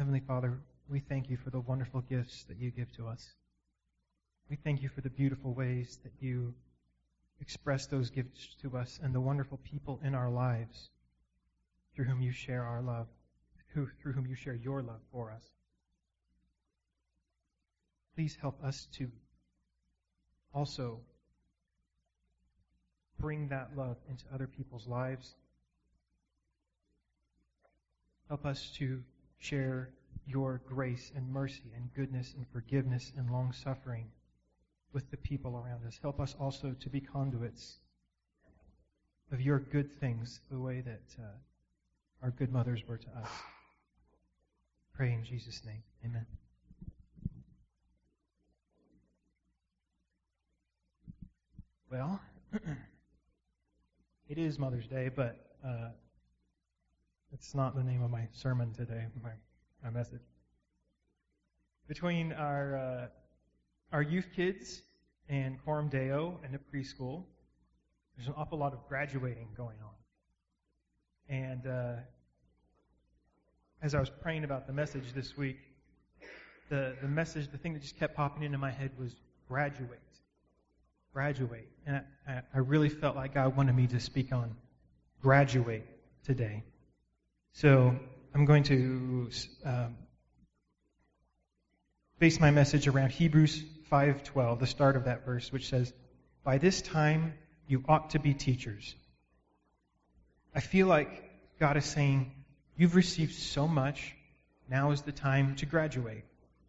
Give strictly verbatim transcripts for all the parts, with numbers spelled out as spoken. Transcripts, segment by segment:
Heavenly Father, we thank you for the wonderful gifts that you give to us. We thank you for the beautiful ways that you express those gifts to us and the wonderful people in our lives through whom you share our love, who, through whom you share your love for us. Please help us to also bring that love into other people's lives. Help us to share your grace and mercy and goodness and forgiveness and long-suffering with the people around us. Help us also to be conduits of your good things the way that uh, our good mothers were to us. Pray in Jesus' name. Amen. Well, it is Mother's Day, but uh, it's not the name of my sermon today, my, my message. Between our uh, our youth kids and Coram Deo and the preschool, there's an awful lot of graduating going on. And uh, as I was praying about the message this week, the, the message, the thing that just kept popping into my head was graduate. Graduate. And I, I really felt like God wanted me to speak on graduate today. So I'm going to um, base my message around Hebrews five twelve, the start of that verse, which says, "By this time you ought to be teachers." I feel like God is saying, you've received so much, now is the time to graduate.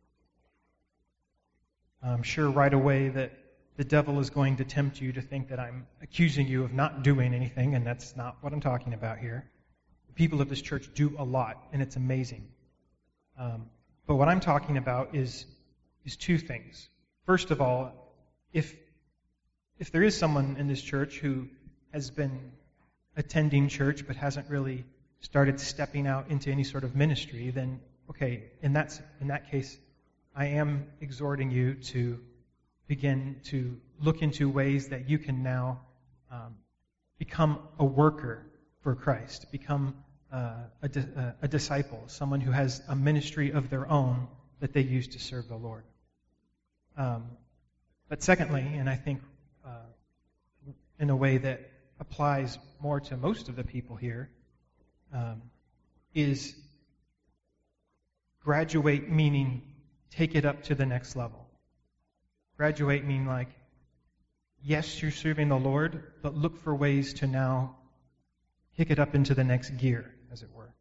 I'm sure right away that the devil is going to tempt you to think that I'm accusing you of not doing anything, and that's not what I'm talking about here. The people of this church do a lot, and it's amazing. Um, but what I'm talking about is is two things. First of all, if if there is someone in this church who has been attending church but hasn't really started stepping out into any sort of ministry, then okay, in that in that case, I am exhorting you to begin to look into ways that you can now um, become a worker for Christ, become uh, a, di- a disciple, someone who has a ministry of their own that they use to serve the Lord. Um, but secondly, and I think uh, in a way that applies more to most of the people here, um, is graduate meaning take it up to the next level. Graduate mean like, yes, you're serving the Lord, but look for ways to now kick it up into the next gear, as it were.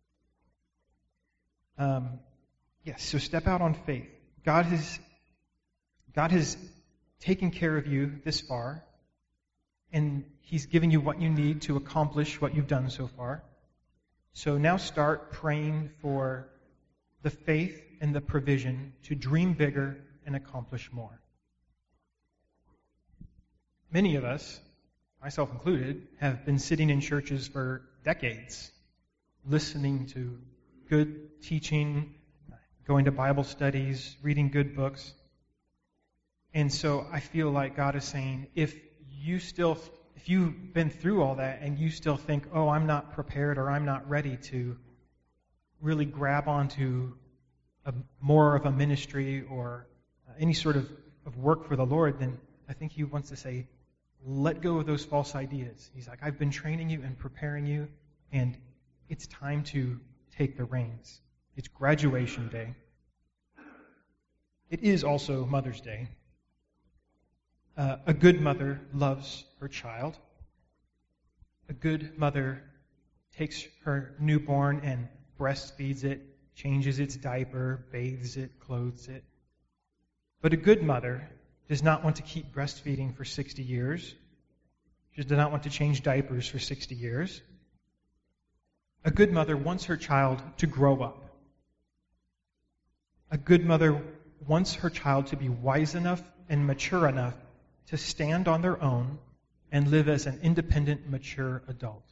Um, yes, so step out on faith. God has God has taken care of you this far, and He's given you what you need to accomplish what you've done so far. So now start praying for the faith and the provision to dream bigger and accomplish more. Many of us, myself included, have been sitting in churches for decades, listening to good teaching, going to Bible studies, reading good books. And so I feel like God is saying, if you still, if you've been through all that and you still think, oh, I'm not prepared or I'm not ready to really grab onto a, more of a ministry or any sort of, of work for the Lord, then I think He wants to say, let go of those false ideas. He's like, I've been training you and preparing you, and it's time to take the reins. It's graduation day. It is also Mother's Day. Uh, a good mother loves her child. A good mother takes her newborn and breastfeeds it, changes its diaper, bathes it, clothes it. But a good mother does not want to keep breastfeeding for sixty years. She does not want to change diapers for sixty years. A good mother wants her child to grow up. A good mother wants her child to be wise enough and mature enough to stand on their own and live as an independent, mature adult.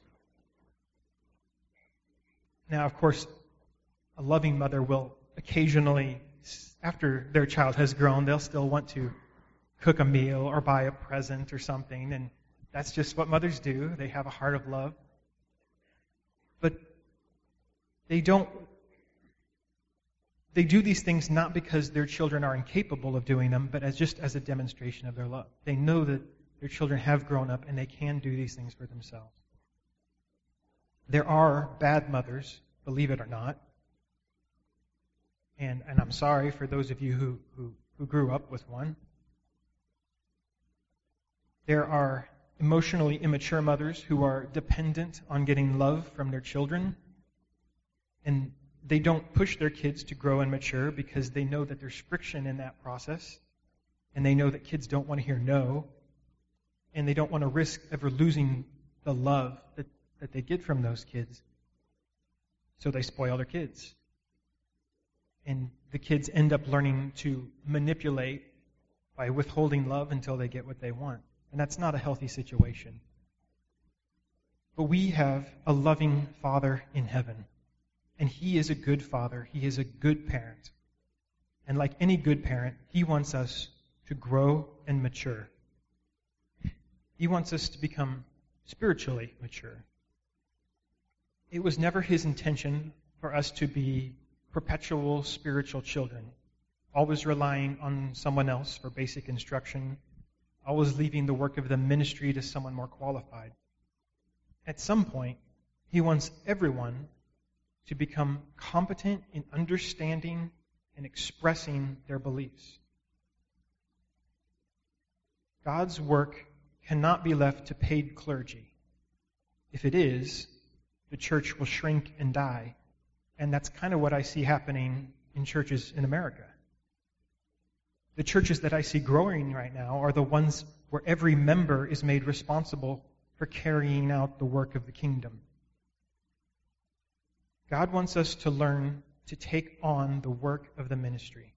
Now, of course, a loving mother will occasionally, after their child has grown, they'll still want to cook a meal or buy a present or something, and that's just what mothers do. They have a heart of love. But they don't they do these things not because their children are incapable of doing them, but as just as a demonstration of their love. They know that their children have grown up and they can do these things for themselves. There are bad mothers, believe it or not. And, and I'm sorry for those of you who, who, who grew up with one. There are emotionally immature mothers who are dependent on getting love from their children. And they don't push their kids to grow and mature because they know that there's friction in that process. And they know that kids don't want to hear no. And they don't want to risk ever losing the love that, that they get from those kids. So they spoil their kids. And the kids end up learning to manipulate by withholding love until they get what they want. And that's not a healthy situation. But we have a loving Father in heaven. And He is a good Father. He is a good parent. And like any good parent, He wants us to grow and mature. He wants us to become spiritually mature. It was never His intention for us to be perpetual spiritual children, always relying on someone else for basic instruction, always leaving the work of the ministry to someone more qualified. At some point, He wants everyone to become competent in understanding and expressing their beliefs. God's work cannot be left to paid clergy. If it is, the church will shrink and die. And that's kind of what I see happening in churches in America. The churches that I see growing right now are the ones where every member is made responsible for carrying out the work of the kingdom. God wants us to learn to take on the work of the ministry.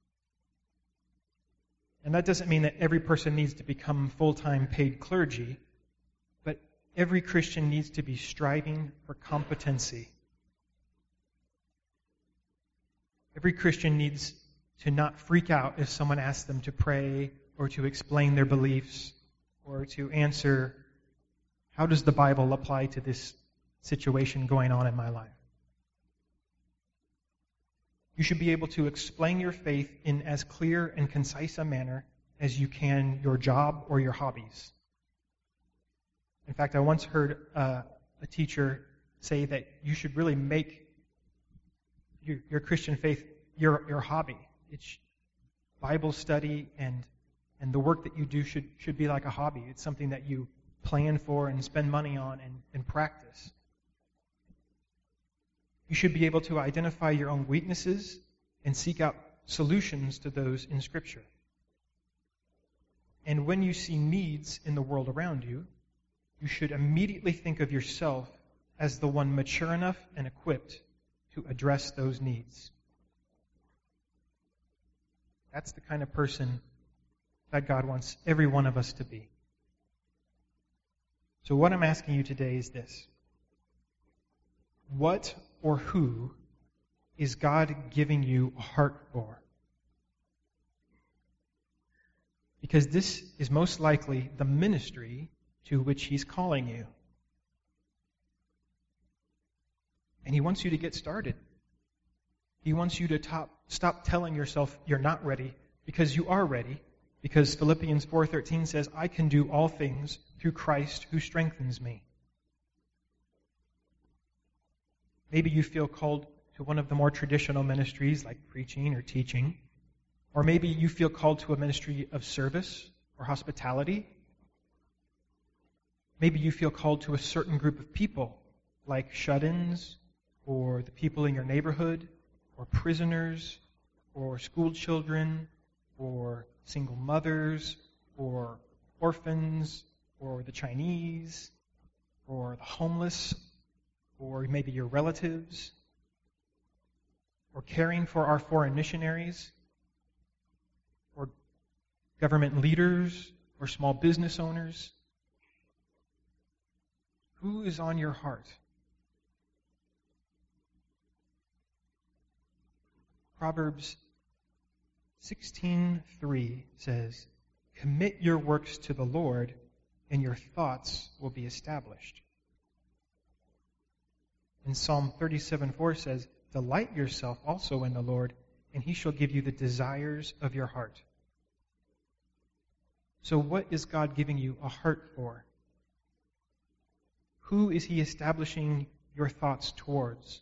And that doesn't mean that every person needs to become full-time paid clergy, but every Christian needs to be striving for competency. Every Christian needs to not freak out if someone asks them to pray or to explain their beliefs or to answer, how does the Bible apply to this situation going on in my life? You should be able to explain your faith in as clear and concise a manner as you can your job or your hobbies. In fact, I once heard uh, a teacher say that you should really make your, your Christian faith your, your hobby. It's Bible study and and the work that you do should, should be like a hobby. It's something that you plan for and spend money on and, and practice. You should be able to identify your own weaknesses and seek out solutions to those in Scripture. And when you see needs in the world around you, you should immediately think of yourself as the one mature enough and equipped to address those needs. That's the kind of person that God wants every one of us to be. So what I'm asking you today is this. What or who is God giving you a heart for? Because this is most likely the ministry to which He's calling you. And He wants you to get started. He wants you to top, stop telling yourself you're not ready, because you are ready. Because Philippians four thirteen says, I can do all things through Christ who strengthens me. Maybe you feel called to one of the more traditional ministries like preaching or teaching. Or maybe you feel called to a ministry of service or hospitality. Maybe you feel called to a certain group of people like shut-ins or the people in your neighborhood or prisoners or school children or single mothers or orphans or the Chinese or the homeless or maybe your relatives or caring for our foreign missionaries or government leaders or small business owners. Who is on your heart? Proverbs sixteen three says, commit your works to the Lord, and your thoughts will be established. And Psalm thirty-seven four says, delight yourself also in the Lord, and he shall give you the desires of your heart. So what is God giving you a heart for? Who is he establishing your thoughts towards?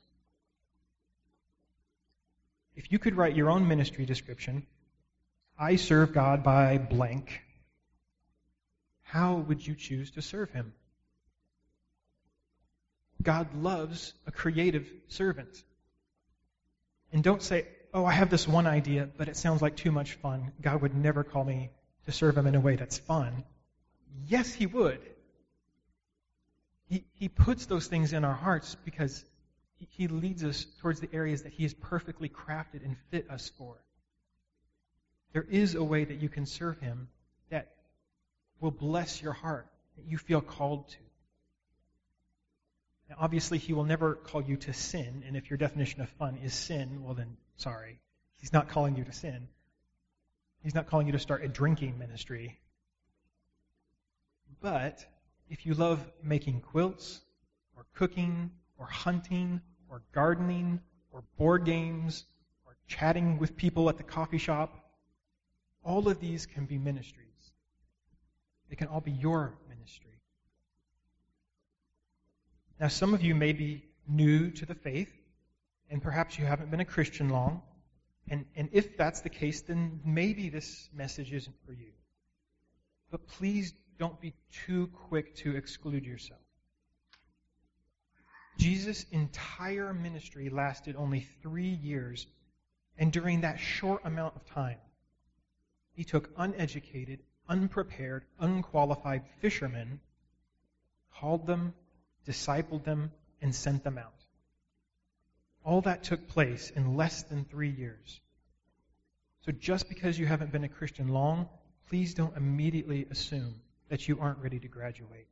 If you could write your own ministry description, I serve God by blank, how would you choose to serve him? God loves a creative servant. And don't say, oh, I have this one idea, but it sounds like too much fun. God would never call me to serve him in a way that's fun. Yes, he would. He, he puts those things in our hearts because he, he leads us towards the areas that he has perfectly crafted and fit us for. There is a way that you can serve him that will bless your heart, that you feel called to. Now, obviously, he will never call you to sin, and if your definition of fun is sin, well then, sorry. He's not calling you to sin. He's not calling you to start a drinking ministry. But if you love making quilts, or cooking, or hunting, or gardening, or board games, or chatting with people at the coffee shop, all of these can be ministries. They can all be your ministry. Now, some of you may be new to the faith, and perhaps you haven't been a Christian long. And, and if that's the case, then maybe this message isn't for you. But please don't be too quick to exclude yourself. Jesus' entire ministry lasted only three years, and during that short amount of time, he took uneducated, unprepared, unqualified fishermen, called them, discipled them, and sent them out. All that took place in less than three years. So just because you haven't been a Christian long, please don't immediately assume that you aren't ready to graduate.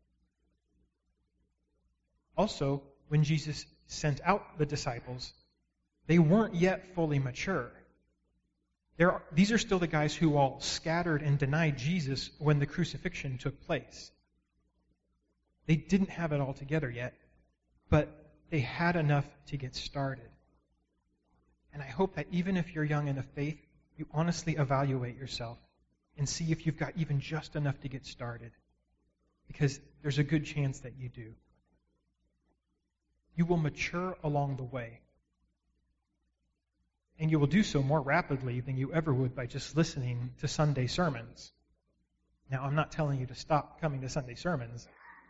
Also, when Jesus sent out the disciples, they weren't yet fully mature. Are, these are still the guys who all scattered and denied Jesus when the crucifixion took place. They didn't have it all together yet, but they had enough to get started. And I hope that even if you're young in the faith, you honestly evaluate yourself and see if you've got even just enough to get started. Because there's a good chance that you do. You will mature along the way. And you will do so more rapidly than you ever would by just listening to Sunday sermons. Now, I'm not telling you to stop coming to Sunday sermons.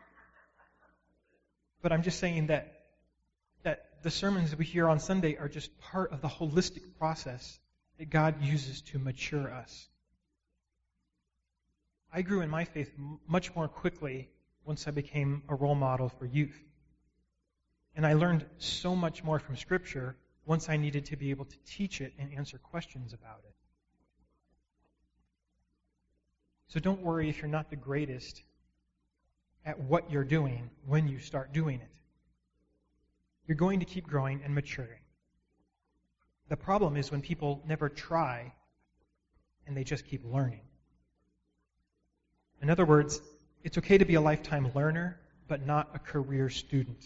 But I'm just saying that, that the sermons that we hear on Sunday are just part of the holistic process that God uses to mature us. I grew in my faith much more quickly once I became a role model for youth. And I learned so much more from Scripture once I needed to be able to teach it and answer questions about it. So don't worry if you're not the greatest at what you're doing when you start doing it. You're going to keep growing and maturing. The problem is when people never try and they just keep learning. In other words, it's okay to be a lifetime learner, but not a career student.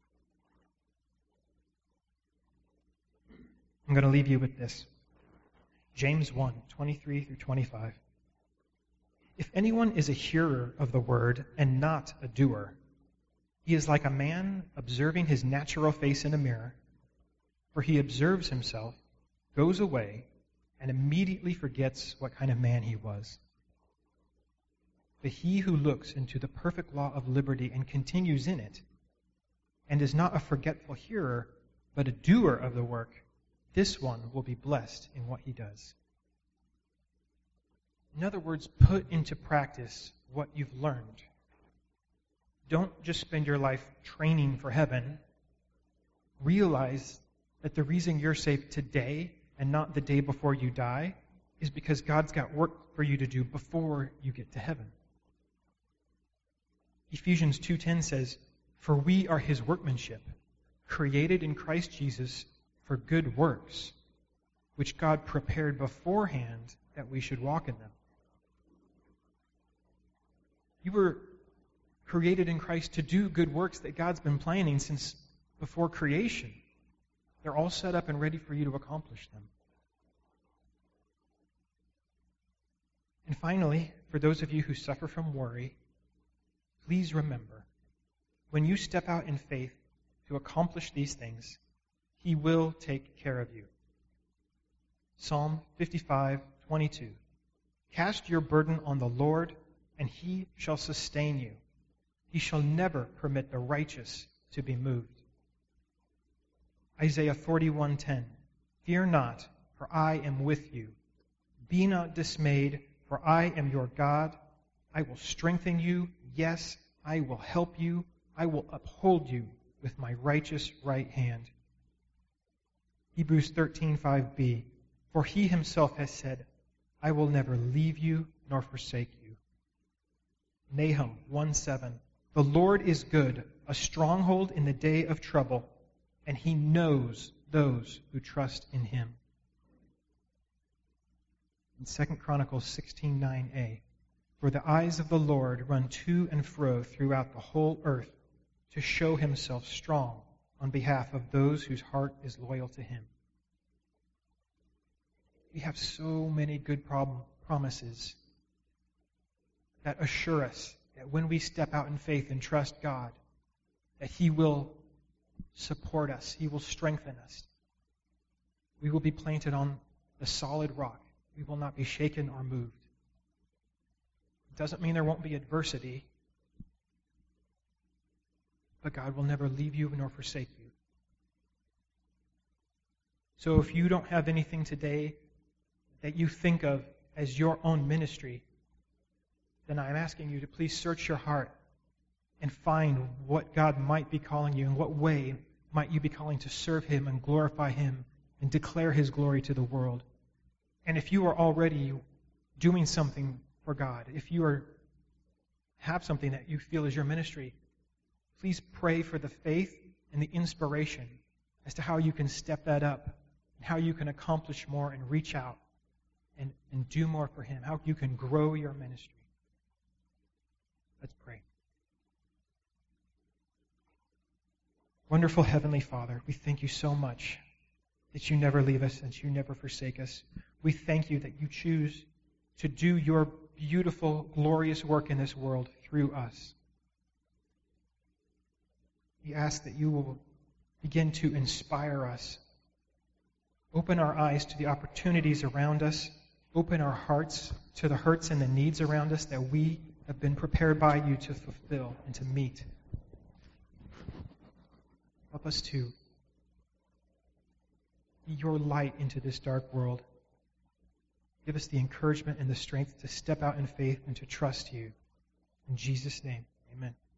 I'm going to leave you with this. James one, twenty-three through twenty-five. If anyone is a hearer of the word and not a doer, he is like a man observing his natural face in a mirror, for he observes himself, goes away, and immediately forgets what kind of man he was. But he who looks into the perfect law of liberty and continues in it, and is not a forgetful hearer, but a doer of the work, this one will be blessed in what he does. In other words, put into practice what you've learned. Don't just spend your life training for heaven. Realize that the reason you're saved today and not the day before you die is because God's got work for you to do before you get to heaven. Ephesians two ten says, "For we are his workmanship, created in Christ Jesus for good works, which God prepared beforehand that we should walk in them." You were created in Christ to do good works that God's been planning since before creation. They're all set up and ready for you to accomplish them. And finally, for those of you who suffer from worry, please remember, when you step out in faith to accomplish these things, He will take care of you. Psalm fifty-five twenty-two. Cast your burden on the Lord, and He shall sustain you. He shall never permit the righteous to be moved. Isaiah forty-one ten. Fear not, for I am with you. Be not dismayed, for I am your God. I will strengthen you. Yes, I will help you. I will uphold you with my righteous right hand. Hebrews thirteen five b. For He Himself has said, I will never leave you nor forsake you. Nahum one seven. The Lord is good, a stronghold in the day of trouble, and He knows those who trust in Him. In Second Chronicles sixteen nine a. For the eyes of the Lord run to and fro throughout the whole earth to show Himself strong on behalf of those whose heart is loyal to Him. We have so many good problem, promises that assure us that when we step out in faith and trust God, that He will support us. He will strengthen us. We will be planted on the solid rock. We will not be shaken or moved. It doesn't mean there won't be adversity, but God will never leave you nor forsake you. So if you don't have anything today that you think of as your own ministry, then I'm asking you to please search your heart and find what God might be calling you, in what way might you be calling to serve Him and glorify Him and declare His glory to the world. And if you are already doing something for God, if you are have something that you feel is your ministry, please pray for the faith and the inspiration as to how you can step that up and how you can accomplish more and reach out and, and do more for Him, how you can grow your ministry. Let's pray. Wonderful Heavenly Father, we thank you so much that you never leave us and you never forsake us. We thank you that you choose to do your beautiful, glorious work in this world through us. We ask that you will begin to inspire us. Open our eyes to the opportunities around us. Open our hearts to the hurts and the needs around us that we have been prepared by you to fulfill and to meet. Help us to be your light into this dark world. Give us the encouragement and the strength to step out in faith and to trust you. In Jesus' name, amen.